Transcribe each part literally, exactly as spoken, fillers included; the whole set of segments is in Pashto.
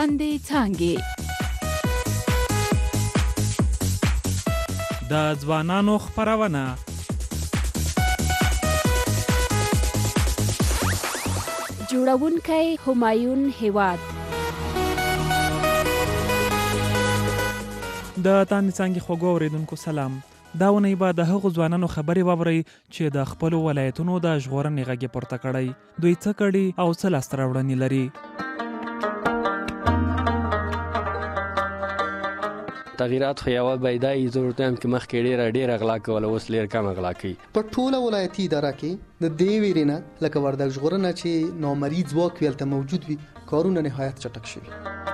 لاندې څانګې. د ځوانانو خپرونه. جوړونکی همایون هیواد. د تاندې څانګې خوږو اورېدونکو سلام. دا اونۍ به د هغو ځوانانو خبرې واورئ چې د خپلو ولایتونو د ژغورنې غږ یې پورته کړی، دوی څه کړي او څه لاسته راوړنې لري. تغییرات خو یوه بیدایي ضرورت هم کې مخکې ډېره ډېره غلا کوله، اوس ډېر کم غلا کوي. په ټوله ولایتي اداره کې د دې ویرې نه لکه وردګ ژغورنه چې نامرئي ځواک وي هلته موجود وي، کارونه نهایت چټک شوي.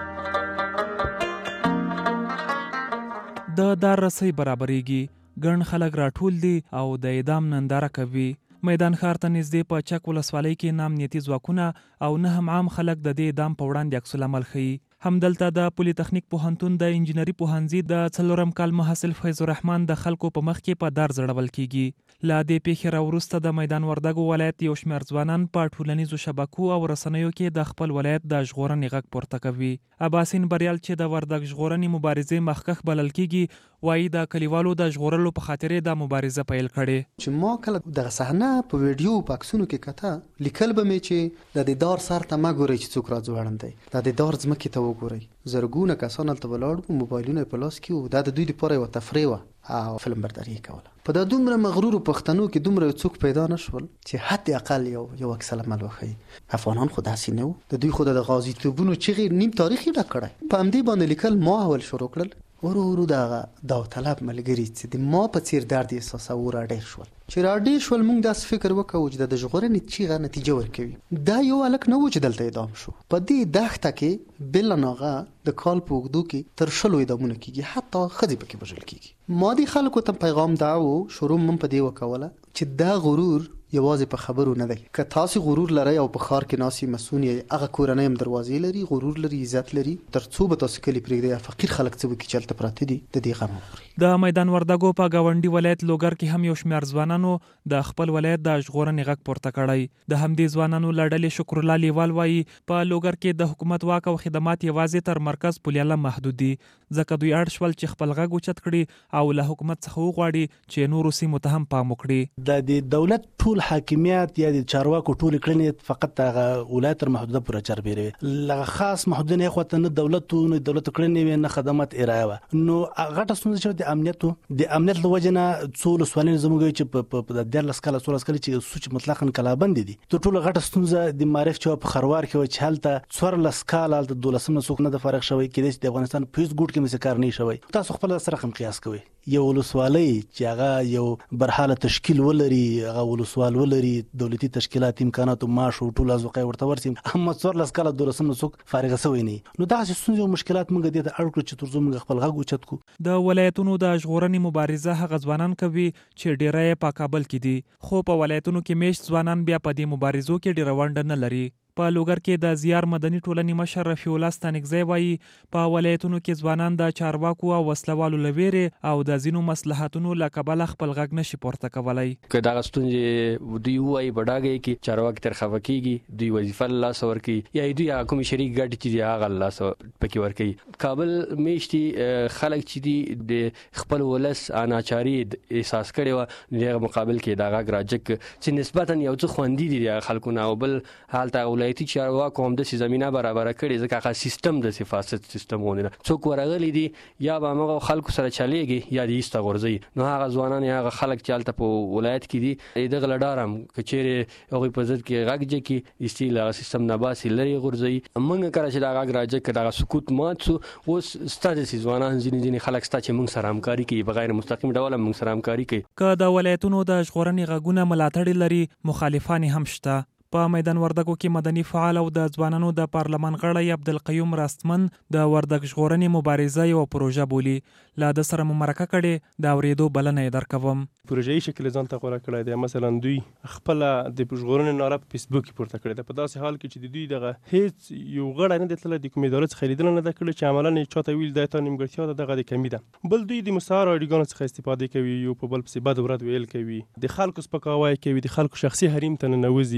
د دار رسۍ برابرېږي، ګڼ خلک راټول دي او د اعدام ننداره کوي. میدان ښار ته نږدې په چک ولسوالۍ کې نامنیتي ځواکونه او نه هم عام خلک د دې اعدام په وړاندې عکس العمل ښیي. همدلته د پولي تخنیک پوهنتون د انجینري پوهنځي د څلورم کال محصل فیض الرحمن د خلکو په مخ کې په دار ځړول کیږي. له دې پیښې راوروسته د میدان وردګو ولایت یو شمېر ځوانان په ټولنیزو شبکو او رسنیو کې د خپل ولایت د ژغورنې غږ پورته کوي. عباسین بریال چې د وردګ ژغورنې مبارزې مخکښ بلل کیږي، وایي د کلیوالو د ژغورلو په خاطر د مبارزه پیل کړي. چې ما کله دغه صحنه په ویډیو په عکسونو کې کته، لیکل به مې چې د دې دار سر ته مه ګورئ چې څوک راځوړند دی، د دې دار ځمکې ته وګورئ. زرګونه کسان هلته ولاړ وو، موبایلونه یې په لاس کې وو. دا د دوی لپاره یوه تفریح وه او فلم برداري یې کوله. په دا دومره مغرورو پښتنو کې دومره یو څوک پیدا نه شول چې حد اقل یو یو عکس العمل وښیي. افغانان خو داسې نه وو، د دوی خو د غازیتوبونو چغې نیم تاریخ یې ډک کړی. په همدې باندې لیکل ما اول شروع کړل. ورو ورو دغه داوطلب ملګري چې د ما په څیر درد یې احساسوو راډېر شول. چې راډېر شول موږ داسې فکر وکړو چې د ژغورنې چیغه نتیجه ورکوي. دا یو هلک نه و چې دلته اعدام شو. په دې دښته کې بلناغه د کال په اوږدو کې تر شلو اعدامونه کیږي، حتی ښځې پکې وژل کیږي. ما دې خلکو ته پیغام دا و، شروع من په دې وکوله چې دا غرور یوازې په خبرو نه دی. که تاسو غرور لرئ او په ښار کې ناسي مسون یې، هغه کورنۍ هم دروازې لري، غرور لري، عزت لري. تر څو به تاسو کلي پرېږدئ فقیر خلک څه وکړي چې هلته پراته دي، د دې غم وخوري. د میدان وردګو په ګاونډي ولایت لوګر کې هم یو شمېر ځوانانو د خپل ولایت د ژغورنې غږ پورته کړی. د همدې ځوانانو له ډلې شکر الله لیوال وایي په لوګر کې د حکومت واک او خدمات یوازې تر مرکز پولیاله محدود دي، ځکه دوی اړ شول چې خپل غږ اوچت کړي او له حکومت څخه وغواړي چې نورو سیمو ته هم پام وکړي. د دولت ټول حاکمیت یا د چارواکو ټول کړنې فقط هغه ولایت تر محدوده پورې چربېروي، لغه خاص محدودونه یې خو ته نه دولت نه دولت کړنې نه خدمات ارائه و. نو غټه ستونزه چې د امنیت د امنیت له وجه نه څو لسوالین زموږ چې په د دیارلس کاله څوارلس کاله چې سوچ مطلقاً کلابند دي. تر ټولو غټه ستونزه د معرف چې په خروار کې و چې هلته څوارلس کاله د دولسم څوک نه د فارغ شوی کېدای چې د افغانستان په هیڅ ګوټ کې مې کار نه شوی. تاسو خپل سره هم قیاس کوئ، یو ولسوالۍ چې هغه یو برحاله تشکیل ولري، هغه ولسوال ولري، دولتي تشکیلات، امکانات او معاش او ټول ازوقه ورته ورسي، اما څوارلس کاله دولسم څوک فارغ شوی نه. نو دا څه ستونزې او مشکلات موږ دې ته اړ کړو چې ترڅو موږ خپل غږ اوچت کړو. د ولایتونو د ژغورنې مبارزه هغه ځوانان کوي چې ډیره یې په کابل کې دي، خو په ولایتونو کې میشت ځوانان بیا په دې مبارزو کې ډیره ونډه نه لري. په لوګر کې د زیار مدني ټولنې مشر رفیع الله ستانکزی وایي په ولایتونو کې ځوانان د چارواکو او وسلوالو له ویرې او د ځینو مصلحتونو له کبله خپل غږ نشي پورته کولی. که دغه ستونزې دوی ووایي بډاګۍ کې چارواکي تر خفه کېږي، دوی وظیفه له لاسه ورکوي یا دوی هغه کومې شریک ګټې چې دي هغه له لاسه پکې ورکوي. کابل میشتي خلک چې دي د خپل ولس ناچاري احساس کړې وه، د هغه مقابل کې د غږ راجک چې نسبتا یو څه خوندي دي د خلکو نه، او بل هلته ولایتي چارواکو هم داسې زمینه برابره کړې ځکه هغه سیستم داسې فاسد سیستم ونه ده. څوک ورغلي دي یا به همغه خلکو سره چلیږي یا دې ایسته غورځوي. نو هغه ځوانان یا هغه خلک چې هلته په ولایت کې دي دغه له ډاره هم که چېرې هغوی په ضد کې غږ جکي ایستي له هغه سیستم نه باسي لرې غورځوي. موږ کله چې دا غږ راجک کړ دغه سکوت مات سو، اوس ستا داسې ځوانان ځینې ځینې خلک ستا چې موږ سره همکاري کوي، بغیر مستقیم ډول موږ سره همکاري کوي. که د ولایتونو د ژغورنې غږونه ملاتړي لري، مخالفان هم شته. په میدان وردګو کې مدني فعال او د ځوانانو د پارلمان غړی عبدالقیوم راستمن د وردګ ژغورنې مبارزه یوه پروژه بولي. له ده سره مو مرکه کړې، د اورېدو بلنه یې درکوم. پروژه‌ایي شکل ځان ته غوره کړی دی. مثلا دوی خپله د ژغورنې ناره په فیسبوک کې پورته کړې ده، په داسې حال کې چې د دوی دغه هیڅ یو غړی نه دی تللی د کومې ادارې څخه لیدنه نه ده کړې چې عملاً یې چاته ویل دا تا نیمګړتیا ده دغه د کمي ده. بل دوی د مستعار اډیوګانو څخه استفاده کوي، یو په بل پسې بد ورد ویل کوي، د خلکو سپکاوی کوي، د خلکو شخصي حریم ته ننوځي، د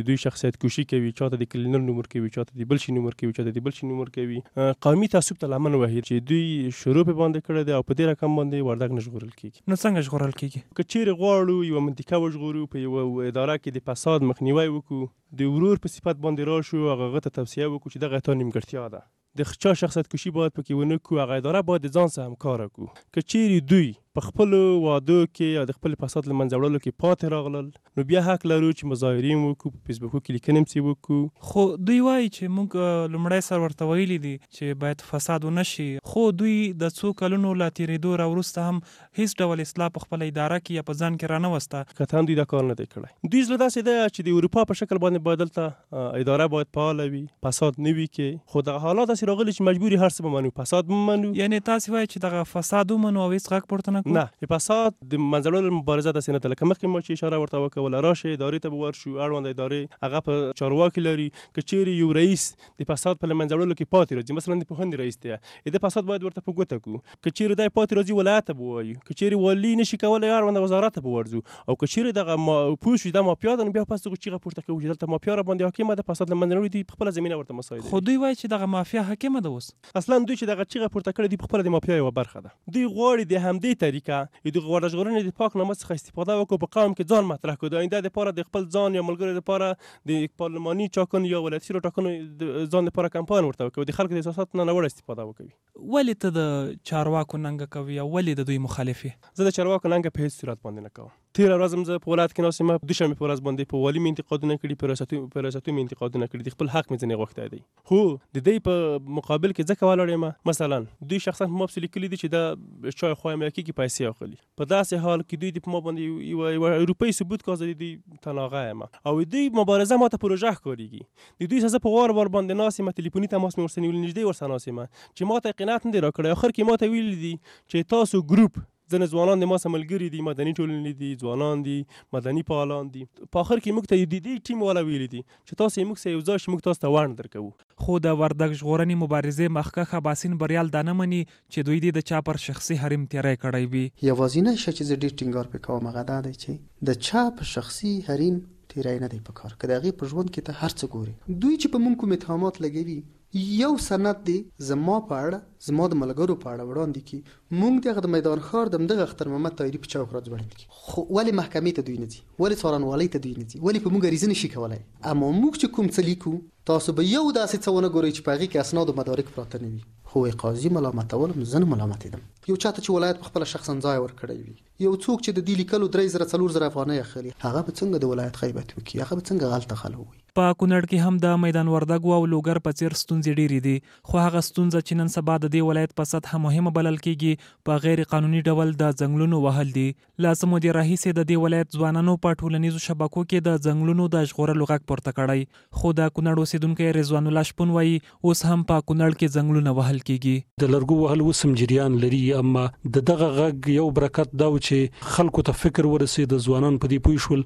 د دوی شخصیت کشي کوي، چاته د کلینر نوم ورکوي، چاته د بل شي نوم ورکوي، چاته د بل شي نوم ورکوي. قومي تعصب ته لمن وهي چې دوی شروع په باندې کړی دی او په دې رقم باندې وردګ نه ژغورل کیږي. نو څنګه ژغورل کیږي؟ که چیرې غواړو یوه منطقه وژغورو، په یوه اداره کې د فساد مخنیوی وکړو، د ورور په صفت باندې راشو، هغه ته توصیه وکړو چې دغه تا نیمګړتیا ده، د چا شخصیت کشي باید پکې ونه کړو، هغه اداره باید د ځان سره همکاره کړو. که چیرې دوی په خپلو وعدو کې او د خپل فساد له منځه وړلو کې پاتې راغلل، نو بیا حق لرو چې مظاهرین وکړو، په فیسبوک کې لیکنې پسې وکړو. خو دوی وایي چې موږ لومړی سر ورته ویلي دي چې باید فساد ونه شي، خو دوی د څو کلونو لا تېرېدو راوروسته هم هیڅ ډول اصلاح په خپله اداره کې یا په ځان کې رانه وسته. قطعا دوی دا کار نه دی کړی. دوی زړه داسې دی چې د اروپا په شکل باندې باید دلته اداره باید فعاله وي، فساد نه وي کې، خو دغه حالات داسې راغلي چې مجبور هر څه ومنو، فساد ومنو. یعنې تاسې وایي چې دغه فساد ومنو او هېڅ غږ پورته نه کړو؟ نه، فساد د منځه وړلو مبارزه داسې نه ده. لکه مخکې ما چې اشاره ورته وکوله، راشئ ادارې ته به ورشو، اړونده ادارې هغه په چارواکي لري. که چیرې یو رئیس د فساد په له منځه وړلو کې پاتې راځي، مثلا د پوهنې رئیس دی، د فساد باید ورته په ګوته کړو. که چیرې دی پاتې راځي، ولایت ته به ووایو. که چیرې والي نشي کولی، اړونده وزارت ته به ورځو. او که چیرې دغه پوه شو دا مافیا ده، نو بیا پس دغه چیغه پورته کوو چې دلته مافیا را باندې حاکمه ده، فساد له منځه نه وړي، دوی په خپله زمینه ورته مساعد دي. خو دوی وایي چې دغه مافیا حاکمه ده. اوس اصلا دوی چې دغه چیغه پورته کړې دي، په خپله د مافیا یوه برخه ده. دوی غواړي د همدې طریقه د غوړه ژغورنې د پاک نامه څخه استفاده وکړو، په قوم کې ځان مطرح کړو، د آینده دپاره د خپل ځان یا ملګرو دپاره د پارلماني ټاکنو یا ولایتي ټاکنو ځان دپاره کمپاین ورته وکړو، د خلکو د احساساتو نه ناوړه استفاده وکوي. ولې ته د چارواکو ننګه کوي او ولې د دوی مخالف یې؟ زه د چارواکو ننګه په هېڅ صورت باندې نه کوم. تېره ورځ هم زه په ولایت کې ناست یم، دوشنبې په ورځ باندې په والي مې انتقادونه کړي، په ریاستو مې انتقادونه کړي، د خپل حق مې ځینې غوښتی دی. خو د دوی په مقابل کې ځکه ولاړ یم، مثلا دوی شخصا په ما پسې لیکلي دي چې دا چای خوا امریکې کې پیسې اخلي. په داسې حال کې دوی د په ما باندې یوه اروپایي ثبوت کاږه، د دوی تناغه یم او دوی مبارزه ماته پروژه ښکارېږي. د دوی سره په وار وار باندې ناست یم، تلیفوني تماس مې ورسره نیولی، نږدې ورسره ناست یم چې ماته قناعت نه دی راکړی. اخر کې ماته ویلي دي چې تاسو ګروپ ځینې ځوانان د ما سره ملګري دي، مدني ټولنې دي، ځوانان دي، مدني فعالان دي، په آخر کې موږ ته د دې ټیم والا ویلي دي چې تاسو یې موږ سره یو ځای شي، موږ تاسو ته ونډه درکوو. خو د وردګ ژغورنې مبارزې مخکښ اباسین بریال دا نه مني چې دوی دې د چا پر شخصي حریم تیری کړی وي. یوازینی شی چې زه ډېر ټینګار پرې کوم هغه دا دی چې د چا په شخصي حریم تیری نه دی پکار، که د هغې په ژوند کې ته هر څه ګوري. دوی چې په موږ کوم اتهامات لګوي، یو سند دی زما په اړه، زما د ملګرو په اړه وړاندې کړي، موږ دغه د میدان ښار د همدغه اختر محمد طاهري په چوک راځوړل کړي. خو ولې محکمې ته دوی نه ځي؟ ولې څارنوالۍ ته دوی نه ځي؟ ولې په موږ عریضه نشي کولی؟ اما موږ چې کوم څه لیکو، تاسو به یو داسې څه ونه ګورئ چې په هغې کې اسناد او مدارک پراته نه وي. خو قاضي ملامتولم، زه نه ملامتېدم. یو چاته چې ولایت په خپله شخصا ځای ورکړی وي، یو څوک چې د دې لیکلو درې زره څلور زره افغانۍ اخلي، هغه به څنګه د ولایت غیبت وکړي؟ هغه به څنګه غلطه خله ووایي؟ په کونړ کې هم د میدان وردګو او لوګر په څیر ستونزې ډېرې دي، خو هغه ستونزه چې نن سبا د دې ولایت په سطحه مهمه بلل کېږي په غیر قانوني ډول د ځنګلونو وهل دي. له څه مودې راهیسې د دې ولایت ځوانانو په ټولنیزو شبکو کې د ځنګلونو د ژغورلو غږ پورته کړی، خو د کونړ اوسېدونکی رضوان الله شپون وایي اوس هم په کونړ کې ځنګلونه وهل کېږي. د لرګو وهل اوس هم جریان لري، اما د دغه غږ یو برکت دا و چې خلکو ته فکر ورسېد، د ځوانان په دې پوه شول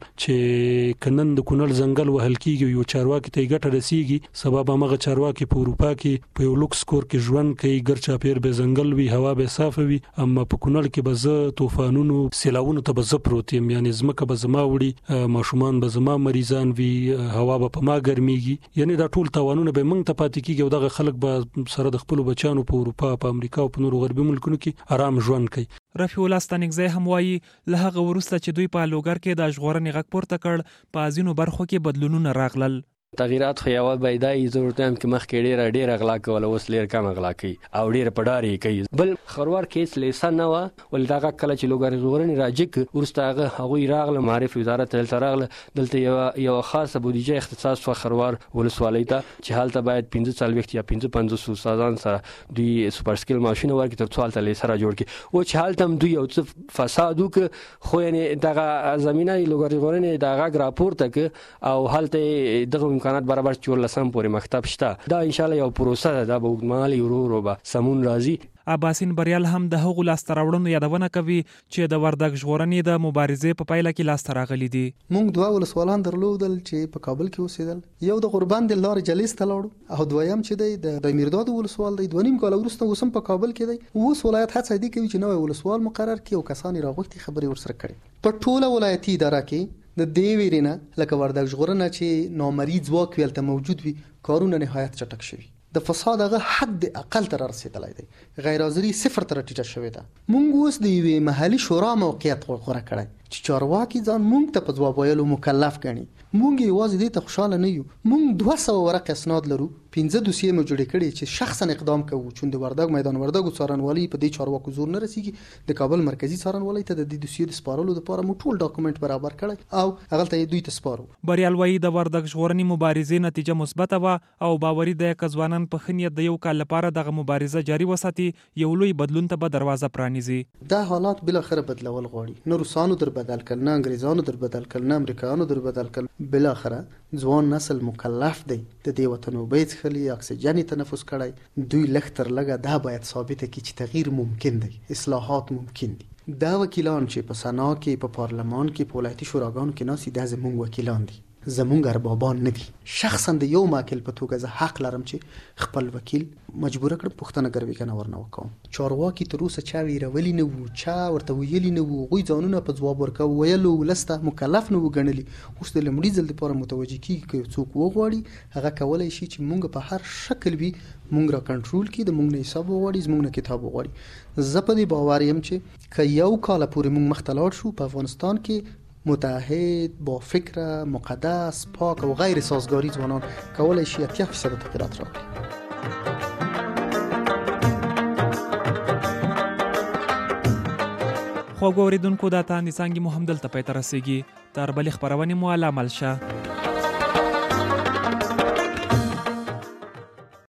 چې که نن د کونړ ځنګل وهل کېږي، یو چارواکي ته ګټه رسیږي، سبا به همغه چارواکي په اروپا کې په یو لوکس کور کې ژوند کوي، ګر چاپېر به ځنګل وي، هوا به صافه وي. اما په کونړ کې به زه طوفانونو سیلاوونو ته به زه پروت یم، یعنې ځمکه به زما وړي، ماشومان به زما مریضان وي، هوا به په ما ګرمیږي، یعنې دا ټول تاوانونه به موږ ته پاتې کېږي او دغه خلک به سره د خپلو بچیانو په اروپا، په امریکا او په نورو غربي ملکونو کې آرام ژوند کوي. رفیع الله ستانکزی هم وایي له هغه وروسته چې دوی په لوګر کې د ژغورنې غږ پورته کړ، په ځینو برخو کې بدلونونه راغلل. تغیرات خو یوه پیدایي، زه ورته وایم چې مخکې ډېره ډېره غلا کوله، اوس ډېر کم غلا کوي او ډېره په ډار یې کوي. بل خروار کې هېڅ لیسه نه وه، ولې دا غږ کله چې لوګر ژغورنې راجګ وروسته هغه هغوی راغله، معارف وزارت دلته راغله، دلته یوه یوه خاصه بودیجه اختصاص شوه خروار ولسوالۍ ته چې هلته باید پنځه څلوېښت یا پنځه پنځوس استادان سره دوی سوپر سکیل ماشینونه ورکړي تر څو هلته لیسه را جوړ کړي. او چې هلته هم دوی یو څه فساد وکړه، خو یعنې دغه زمینه یې لوګر ژغورنې دا غږ راپورته کړه او هلته دغه امکانات برابر چې لسم پورې مکتب شته. دا انشاءالله یو پروسه ده، دا به اوږدمهالي ورو ورو به سمون راځي. اباسین بریال هم د هغو لاسته راوړنو یادونه کوي چې د وردګ ژغورنې د مبارزې په پایله کې لاسته راغلي دي. موږ دوه ولسوالان درلودل چې په کابل کې اوسېدل، یو د غوربند د لارې جلیس ته لاړو او دویم چې دی د میرداد ولسوال دی. دوه نیم کاله وروسته اوس هم په کابل کې دی. اوس ولایت هڅه دې کوي چې نوی ولسوال مقرر کړي او کسان یې راغوښتي خبرې ورسره کړي. په ټوله ولایتي اداره کې د دې ویرینه لکه وردګ ژغورنه چې نامرئی ځواک ویلته موجود وي کارونه نهایت چټک شوي د فساد هغه حد اقل تر رسیدلی دی غیر حاضري صفر تر ټیټه شوې ده. موږ اوس د یوې محلي شورا موقعیت غوره کړی چې چارواکي ځان موږ ته په ځواب ویلو مکلف ګڼي. موږ یوازې دې ته خوشحاله نه یو، موږ دوه سوه ورق اسناد لرو، پنځه دوسیې مو جوړې کړي چې شخصا اقدام کوو چون د وردګ میدان وردګ څارنوالي په دې چارواکو زور نه رسیږي. د کابل مرکزی څارنوالي ته د دې دوسیې د سپارلو لپاره مو ټول ډاکومنټ برابر کړی او هغه ته دوی ته سپارو. بریال وایي د وردګ ژغورنې مبارزې نتیجه مثبته وه او باوري دی که ځوانان په ښه نیت د یو کال لپاره دغه مبارزه جاري وساتي یو لوی بدلون ته به دروازه پرانیزي. دا حالات بالاخره بدلول غواړي، نه روسانو در بدل کړل، نه انګریزانو در بدل کړل، نه امریکایانو در بدل کړل. بالاخره ځوان نسل مکلف دی د دې وطن اوبه څښلي، اکسیجن تنفس کړی. دوی لږ تر لږه دا باید ثابته کړي چې تغییر ممکن دی، اصلاحات ممکن دي. دا وکیلان چې په سنا کې، په پارلمان کې، په ولایتي شوراګانو کې ناسي دا زموږ وکیلان دي، زموږ اربابان نه دي. شخصا د یو ماکل په توګه زه حق لرم چې خپل وکیل مجبور کړم پښتنه ګرویکنه ورنه وکوم. چارواکي تر اوسه چا ویرولي نه وو، چا ورته ویلي نه وو، غوی ځانونه په ځواب ورکوي ویلو ولسته مکلف نه وګڼلي. اوس د لومړي ځل لپاره متوجه کیږي که څوک وغواړي هغه کولای شي چې مونږ په هر شکل وي مونږ را کنټرول کړي، د مونږ نه حساب وغواړي، زمونږ نه کتاب وغواړي. زه په دې باور یم چې که یو کال پورې مونږ مخته لاړ شو په افغانستان کې متحد، با فکر، مقدس، پاک و غیر سازگاری ځوانان کولای شي اتیا فیصد تغییرات راوړي. خو ګوریدونکو دا تاندې څنګه مو هم دلته پاتې رسیږي تر بلې خبرونه مو علامل شه.